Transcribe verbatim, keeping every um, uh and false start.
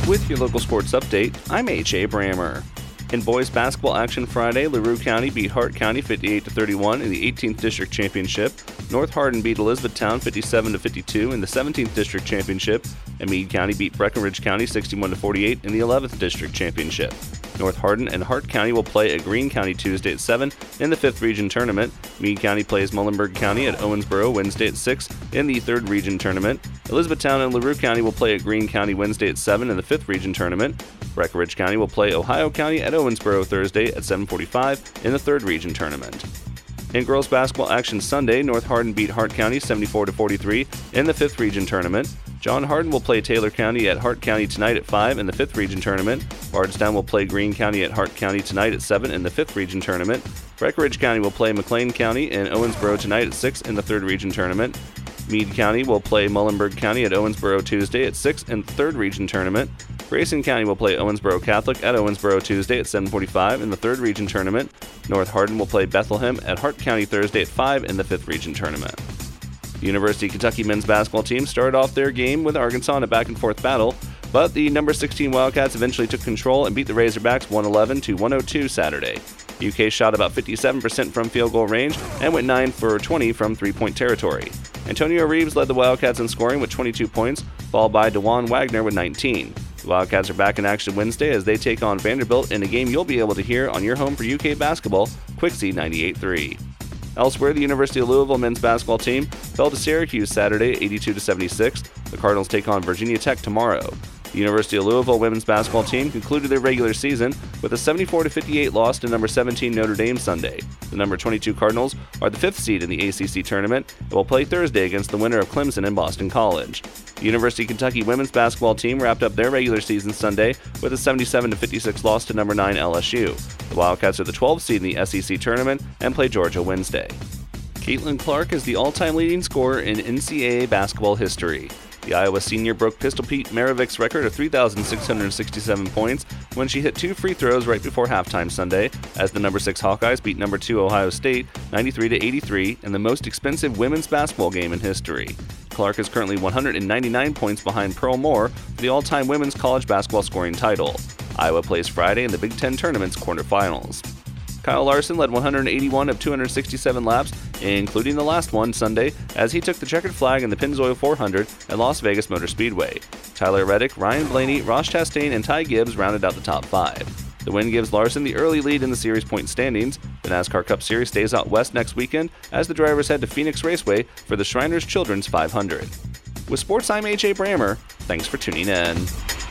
With your local sports update, I'm H A. Brammer. In boys basketball action Friday, LaRue County beat Hart County fifty-eight to thirty-one in the eighteenth District Championship. North Hardin beat Elizabethtown fifty-seven to fifty-two in the seventeenth District Championship, and Meade County beat Breckenridge County sixty-one to forty-eight in the eleventh District Championship. North Hardin and Hart County will play at Greene County Tuesday at seven in the fifth Region Tournament. Meade County plays Muhlenberg County at Owensboro Wednesday at six in the third Region Tournament. Elizabethtown and LaRue County will play at Greene County Wednesday at seven in the fifth Region Tournament. Breckenridge County will play Ohio County at Owensboro Thursday at seven forty-five in the third Region Tournament. In girls basketball action Sunday, North Hardin beat Hart County seventy-four to forty-three in the fifth Region Tournament. John Hardin will play Taylor County at Hart County tonight at five in the fifth Region Tournament. Bardstown will play Greene County at Hart County tonight at seven in the fifth Region Tournament. Breckenridge County will play McLean County and Owensboro tonight at six in the third Region Tournament. Meade County will play Muhlenberg County at Owensboro Tuesday at six in the third Region Tournament. Grayson County will play Owensboro Catholic at Owensboro Tuesday at seven forty-five in the third Region Tournament. North Hardin will play Bethlehem at Hart County Thursday at five in the fifth Region Tournament. The University of Kentucky men's basketball team started off their game with Arkansas in a back-and-forth battle, but the number sixteen Wildcats eventually took control and beat the Razorbacks one eleven to one oh two Saturday. U K shot about fifty-seven percent from field goal range and went nine for twenty from three-point territory. Antonio Reeves led the Wildcats in scoring with twenty-two points, followed by DeJuan Wagner with nineteen. The Wildcats are back in action Wednesday as they take on Vanderbilt in a game you'll be able to hear on your home for U K basketball, Quixie ninety-eight three. Elsewhere, the University of Louisville men's basketball team fell to Syracuse Saturday eighty-two to seventy-six. The Cardinals take on Virginia Tech tomorrow. The University of Louisville women's basketball team concluded their regular season with a seventy-four to fifty-eight loss to number seventeen Notre Dame Sunday. The number twenty-two Cardinals are the fifth seed in the A C C tournament and will play Thursday against the winner of Clemson and Boston College. The University of Kentucky women's basketball team wrapped up their regular season Sunday with a seventy-seven to fifty-six loss to number nine L S U. The Wildcats are the twelfth seed in the S E C tournament and play Georgia Wednesday. Caitlin Clark is the all-time leading scorer in N C double A basketball history. The Iowa senior broke Pistol Pete Maravic's record of three thousand six hundred sixty-seven points when she hit two free throws right before halftime Sunday, as the number six Hawkeyes beat number two Ohio State ninety-three to eighty-three in the most expensive women's basketball game in history. Clark is currently one hundred ninety-nine points behind Pearl Moore for the all-time women's college basketball scoring title. Iowa plays Friday in the Big Ten Tournament's quarterfinals. Kyle Larson led one hundred eighty-one of two hundred sixty-seven laps, including the last one Sunday, as he took the checkered flag in the Pennzoil four hundred at Las Vegas Motor Speedway. Tyler Reddick, Ryan Blaney, Ross Chastain, and Ty Gibbs rounded out the top five. The win gives Larson the early lead in the series point standings. The NASCAR Cup Series stays out west next weekend as the drivers head to Phoenix Raceway for the Shriners Children's five hundred. With sports, I'm H A. Brammer. Thanks for tuning in.